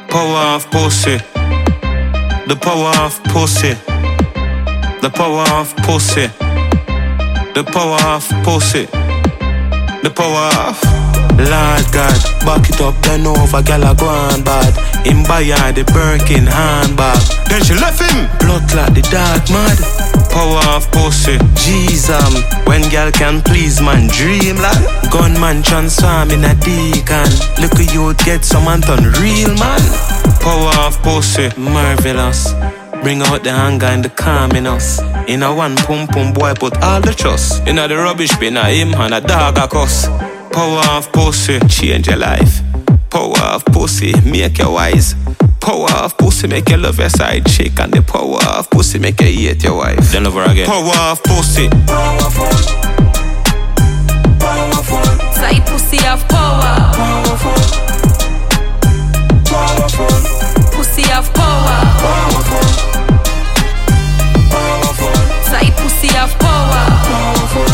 Power of pussy. The power of pussy. The power of pussy. The power of pussy. The power of Lord God, back it up, then over, gal a go on bad. Him buy her the Birkin handbag. Then she left him, blood clot the dark mad. Power of pussy, Jesus. When gal can please man, dream lad. Gunman transform in a deacon. Look at you get some Anton real man. Power of pussy, marvelous. Bring out the anger and the calm in us. In a one pum pum boy put all the trust. In a the rubbish bin a him and a dog a cuss. Power of pussy, change your life. Power of pussy, make you wise. Power of pussy, make you love your side chick. And the power of pussy, make you hate your wife. Then over again. Power of pussy. Powerful. Powerful. Side pussy have power. Powerful. Powerful. Pussy have power. Powerful. Powerful. Side pussy have power. Powerful.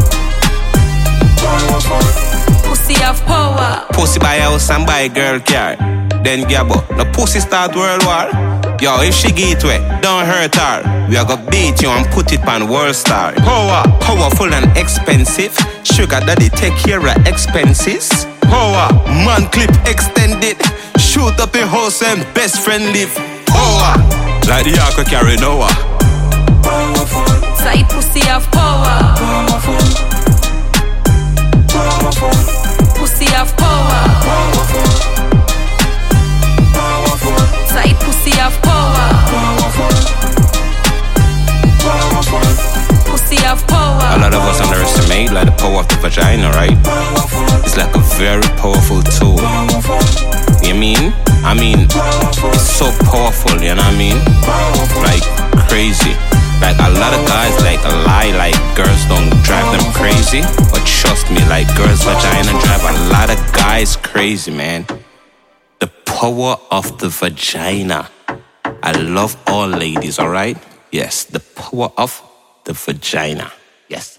Pussy have power. Pussy buy house and buy girl car. Then gabbo, no pussy start world war. Yo, if she get wet, don't hurt her. We are gonna beat you and put it on world star. Power, powerful and expensive. Sugar daddy take care of expenses. Power, man clip extended. Shoot up a house and best friend live. Power, like the ark we carry Noah. Powerful. Side pussy have power. Powerful. Powerful. Pussy have power. Powerful. Powerful. Side pussy have power. Powerful. Powerful. Pussy have power. A lot of us underestimate like the power of the vagina, right? Powerful. It's like a very powerful tool. Powerful. You mean? I mean, it's so powerful, you know what I mean? Powerful. Like crazy. Like a lot of guys like a lie, like girls don't drive them crazy. But trust me, like girls' vagina drive a lot of guys crazy, man. The power of the vagina. I love all ladies, alright? Yes, the power of the vagina. Yes.